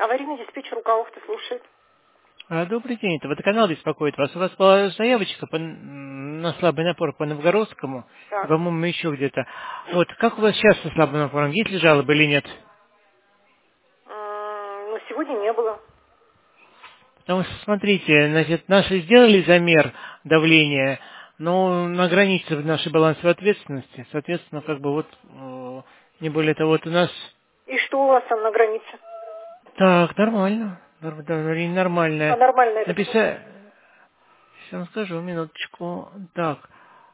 Аварийный диспетчер Луковых-то слушает. Добрый день, это водоканал беспокоит вас. У вас была заявочка на слабый напор по Новгородскому, и, Так. по-моему, еще где-то. Вот, как у вас сейчас со слабым напором? Есть ли жалобы или нет? Ну, сегодня не было. Потому что, смотрите, значит, наши сделали замер давления, но на границе нашей балансовой ответственности. Соответственно, как бы вот, не более того, вот у нас... И что у вас там на границе? Так, нормально. Давление А нормальное. нормально это сколько? Написать... Сейчас вам скажу, минуточку. Так,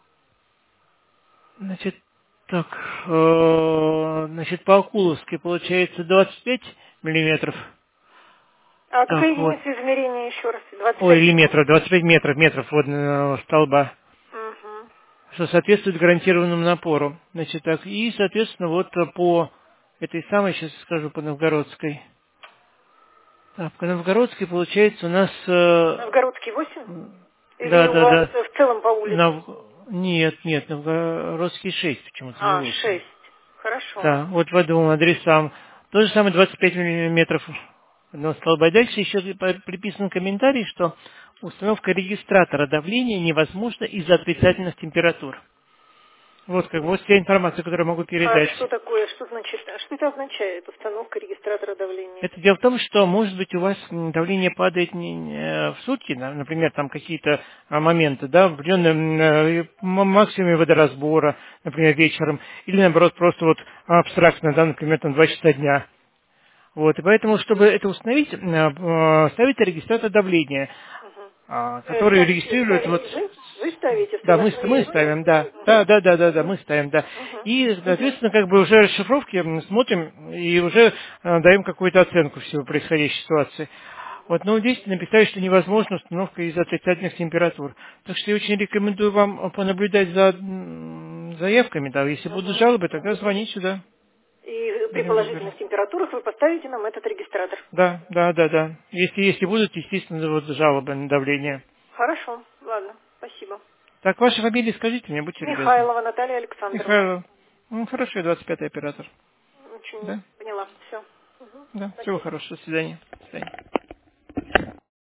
значит, так, значит, по Акуловской получается 25 миллиметров. А какая Так, вот. единица измерения еще раз? Ой, 25 или метров? метров, 25 метров водного столба, Угу. что соответствует гарантированному напору. Значит, так, и, соответственно, вот по этой самой, сейчас скажу, по Новгородской. Так, по Новгородской получается у нас... Новгородский 8? Или да, у да, вас да. в целом по улице? Нет, Новгородский 6, почему-то не А, 8. 6. Хорошо. Да, вот по двум адресам. То же самое 25 миллиметров одного столба. И дальше еще приписан комментарий, что установка регистратора давления невозможна из-за отрицательных температур. Вот как бы вот вся информация, которую могу А передать. что такое? Что значит? Что это означает? Установка регистратора давления. Это дело в том, что, может быть, у вас давление падает не в сутки, например, там какие-то моменты, да, в определенном максимуме водоразбора, например, вечером, или, наоборот, просто вот абстрактно, да, например, там 2 часа дня. Вот, и поэтому, чтобы это установить, ставится регистратор давления, Угу. который регистрирует вот... Ставите вы? Вы ставите в Да, мы приложении? ставим, да, мы ставим, да. Угу. И, соответственно, как бы уже расшифровки смотрим и уже даем какую-то оценку всего происходящей ситуации. Вот, но здесь написали, что невозможна установка из-за отрицательных температур. Так что я очень рекомендую вам понаблюдать за заявками, да. Если будут Угу. жалобы, тогда звоните сюда. И при Будем положительных разбираться. температурах вы поставите нам этот регистратор. Да. Если будут, естественно, вот жалобы на давление. Хорошо, ладно, спасибо. Так, ваши фамилии скажите мне, будьте любезны. Михайлова Наталья Александровна. Михаил. Ну, хорошо, 25-й оператор. Очень Да? поняла. Все. Да. Всего Спасибо. хорошего. До свидания. До свидания.